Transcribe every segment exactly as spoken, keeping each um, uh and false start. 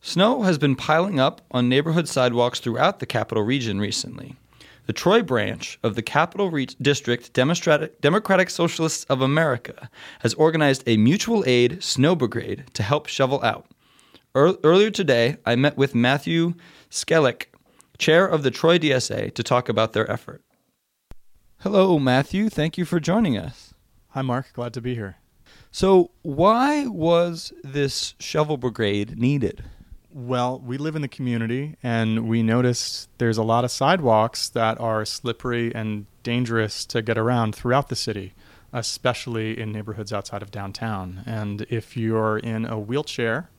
Snow has been piling up on neighborhood sidewalks throughout the Capital Region recently. The Troy branch of the Capital Re- District Democratic, Democratic Socialists of America has organized a mutual aid snow brigade to help shovel out. Er- earlier today, I met with Matthew Skellick, chair of the Troy D S A, to talk about their effort. Hello, Matthew. Thank you for joining us. Hi, Mark. Glad to be here. So why was this shovel brigade needed? Well, we live in the community, and we noticed there's a lot of sidewalks that are slippery and dangerous to get around throughout the city, especially in neighborhoods outside of downtown. And if you're in a wheelchair,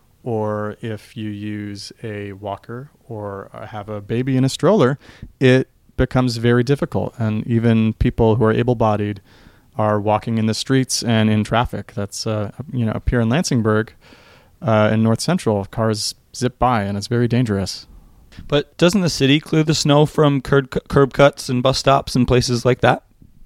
or if you use a walker or have a baby in a stroller, it becomes very difficult. And even people who are able-bodied are walking in the streets and in traffic. That's, uh, you know, up here in Lansingburg, uh, in North Central, cars zip by, and it's very dangerous. But doesn't the city clear the snow from curb, curb cuts and bus stops and places like that?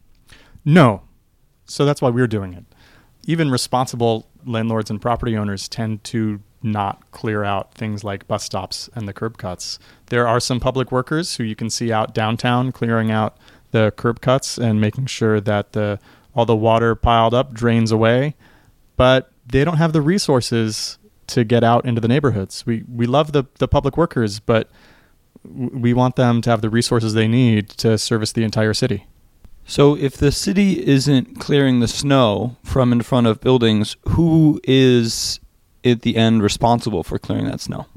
No. So that's why we're doing it. Even responsible landlords and property owners tend to not clear out things like bus stops and the curb cuts. There are some public workers who you can see out downtown clearing out the curb cuts and making sure that the all the water piled up drains away, but they don't have the resources to get out into the neighborhoods. We we love the, the public workers, but we want them to have the resources they need to service the entire city. So if the city isn't clearing the snow from in front of buildings, who is at the end responsible for clearing that snow?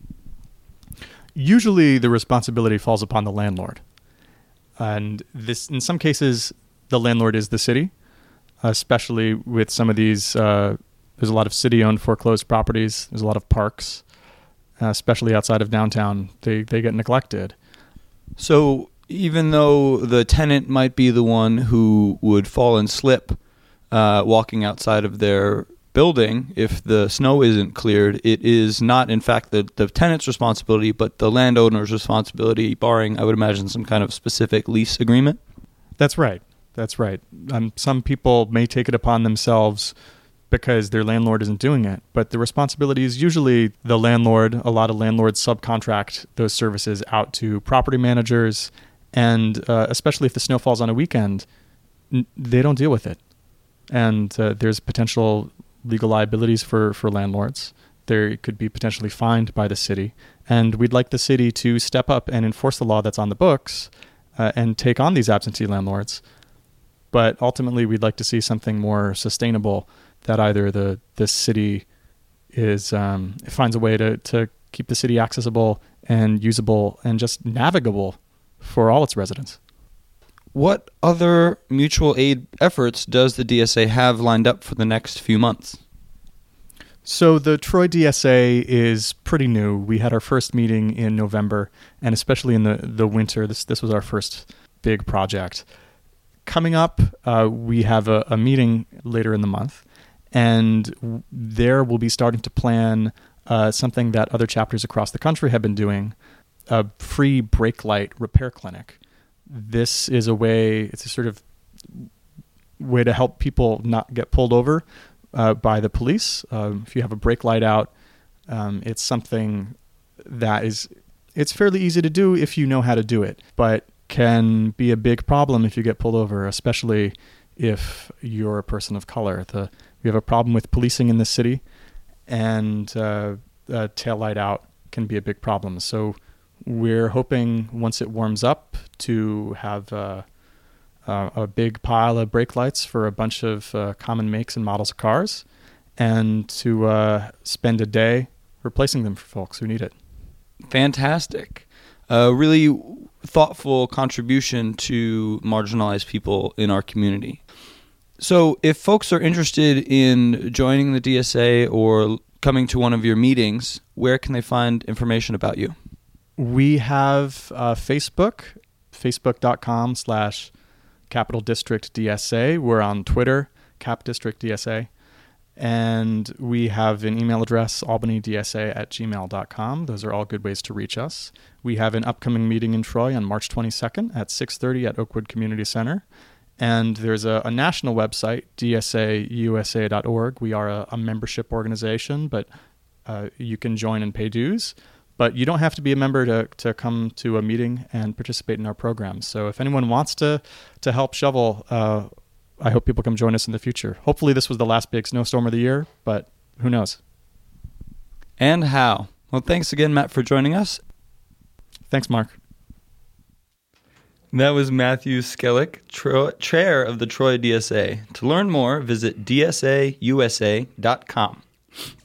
Usually the responsibility falls upon the landlord. And this, in some cases, the landlord is the city, especially with some of these, uh, there's a lot of city-owned foreclosed properties. There's a lot of parks, uh, especially outside of downtown. They they get neglected. So even though the tenant might be the one who would fall and slip uh, walking outside of their building, if the snow isn't cleared, it is not, in fact, the, the tenant's responsibility, but the landowner's responsibility, barring, I would imagine, some kind of specific lease agreement? That's right. That's right. Um, some people may take it upon themselves because their landlord isn't doing it, but the responsibility is usually the landlord. A lot of landlords subcontract those services out to property managers, and uh, especially if the snow falls on a weekend, n- they don't deal with it. And uh, there's potential legal liabilities for, for landlords. They could be potentially fined by the city. And we'd like the city to step up and enforce the law that's on the books uh, and take on these absentee landlords. But ultimately, we'd like to see something more sustainable, that either the, the city is um, finds a way to, to keep the city accessible and usable and just navigable for all its residents. What other mutual aid efforts does the D S A have lined up for the next few months? So the Troy D S A is pretty new. We had our first meeting in November, and especially in the, the winter, this this was our first big project. Coming up, uh, we have a, a meeting later in the month, and w- there we'll be starting to plan uh, something that other chapters across the country have been doing, a free brake light repair clinic. This is a way, it's a sort of way to help people not get pulled over uh, by the police. Um, if you have a brake light out, um, it's something that is, it's fairly easy to do if you know how to do it, but can be a big problem if you get pulled over, especially if you're a person of color. The, we have a problem with policing in the city, and uh, a tail light out can be a big problem. So we're hoping once it warms up to have uh, uh, a big pile of brake lights for a bunch of uh, common makes and models of cars, and to uh, spend a day replacing them for folks who need it. Fantastic. A really thoughtful contribution to marginalized people in our community. So if folks are interested in joining the D S A or coming to one of your meetings, where can they find information about you? We have uh, Facebook, facebook.com slash Capital District DSA. We're on Twitter, Cap District D S A. And we have an email address, albanydsa at gmail dot com. Those are all good ways to reach us. We have an upcoming meeting in Troy on March twenty-second at six thirty at Oakwood Community Center. And there's a, a national website, d s a u s a dot org. We are a, a membership organization, but uh, you can join and pay dues, but you don't have to be a member to, to come to a meeting and participate in our programs. So if anyone wants to, to help shovel, uh, I hope people come join us in the future. Hopefully this was the last big snowstorm of the year, but who knows? And how? Well, thanks again, Matt, for joining us. Thanks, Mark. That was Matthew Skellick, tro- chair of the Troy D S A. To learn more, visit d s a u s a dot com.